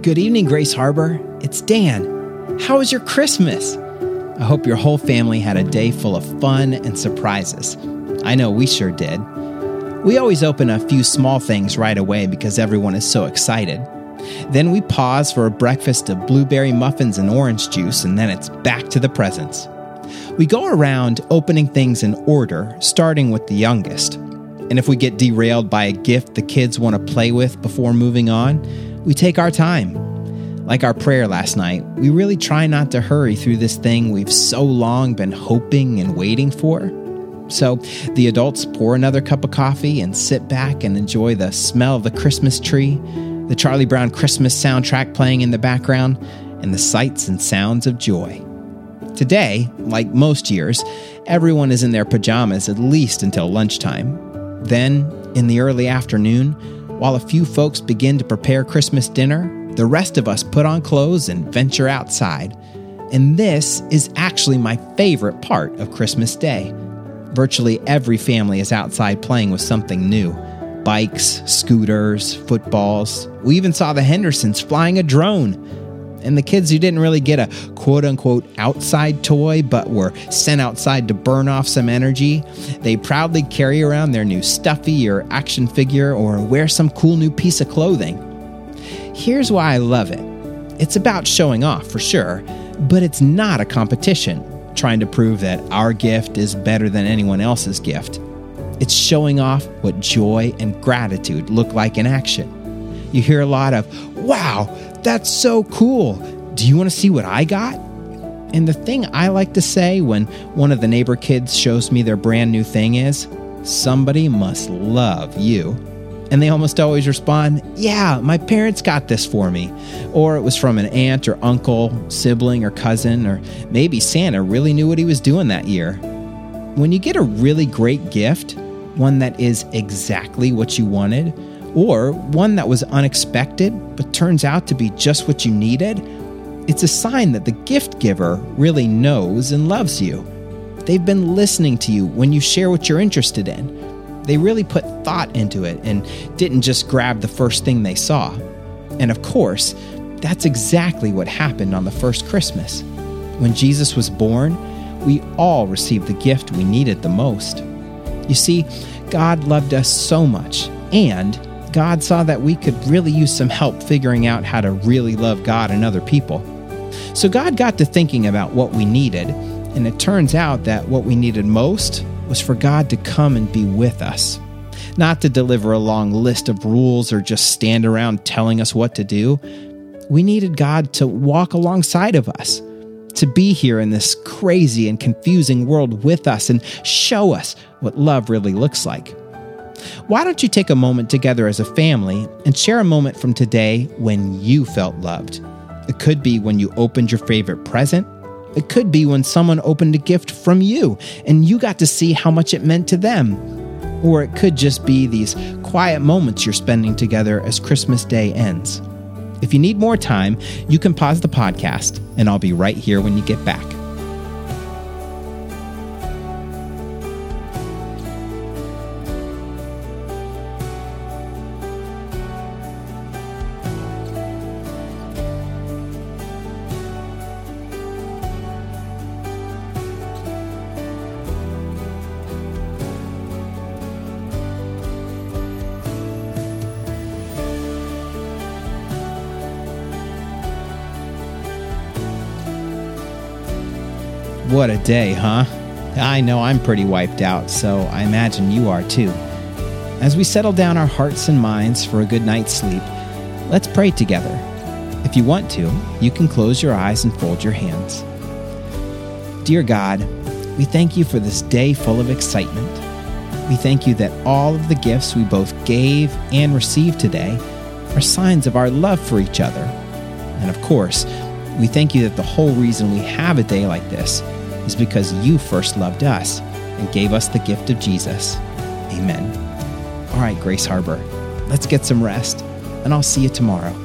Good evening, Grace Harbor. It's Dan. How was your Christmas? I hope your whole family had a day full of fun and surprises. I know we sure did. We always open a few small things right away because everyone is so excited. Then we pause for a breakfast of blueberry muffins and orange juice, and then it's back to the presents. We go around opening things in order, starting with the youngest. And if we get derailed by a gift the kids want to play with before moving on, we take our time. Like our prayer last night, we really try not to hurry through this thing we've so long been hoping and waiting for. So the adults pour another cup of coffee and sit back and enjoy the smell of the Christmas tree, the Charlie Brown Christmas soundtrack playing in the background, and the sights and sounds of joy. Today, like most years, everyone is in their pajamas at least until lunchtime. Then, in the early afternoon, while a few folks begin to prepare Christmas dinner, the rest of us put on clothes and venture outside. And this is actually my favorite part of Christmas Day. Virtually every family is outside playing with something new. Bikes, scooters, footballs. We even saw the Hendersons flying a drone. And the kids who didn't really get a quote-unquote outside toy but were sent outside to burn off some energy, they proudly carry around their new stuffy or action figure or wear some cool new piece of clothing. Here's why I love it. It's about showing off, for sure, but it's not a competition, trying to prove that our gift is better than anyone else's gift. It's showing off what joy and gratitude look like in action. You hear a lot of, "Wow, that's so cool. Do you want to see what I got?" And the thing I like to say when one of the neighbor kids shows me their brand new thing is, "Somebody must love you." And they almost always respond, "Yeah, my parents got this for me." Or it was from an aunt or uncle, sibling or cousin, or maybe Santa really knew what he was doing that year. When you get a really great gift, one that is exactly what you wanted, or one that was unexpected but turns out to be just what you needed, it's a sign that the gift giver really knows and loves you. They've been listening to you when you share what you're interested in. They really put thought into it and didn't just grab the first thing they saw. And of course, that's exactly what happened on the first Christmas. When Jesus was born, we all received the gift we needed the most. You see, God loved us so much, and God saw that we could really use some help figuring out how to really love God and other people. So God got to thinking about what we needed, and it turns out that what we needed most was for God to come and be with us. Not to deliver a long list of rules or just stand around telling us what to do. We needed God to walk alongside of us, to be here in this crazy and confusing world with us and show us what love really looks like. Why don't you take a moment together as a family and share a moment from today when you felt loved? It could be when you opened your favorite present. It could be when someone opened a gift from you and you got to see how much it meant to them. Or it could just be these quiet moments you're spending together as Christmas Day ends. If you need more time, you can pause the podcast and I'll be right here when you get back. What a day, huh? I know I'm pretty wiped out, so I imagine you are too. As we settle down our hearts and minds for a good night's sleep, let's pray together. If you want to, you can close your eyes and fold your hands. Dear God, we thank you for this day full of excitement. We thank you that all of the gifts we both gave and received today are signs of our love for each other. And of course, we thank you that the whole reason we have a day like this is because you first loved us and gave us the gift of Jesus. Amen. All right, Grace Harbor, let's get some rest, and I'll see you tomorrow.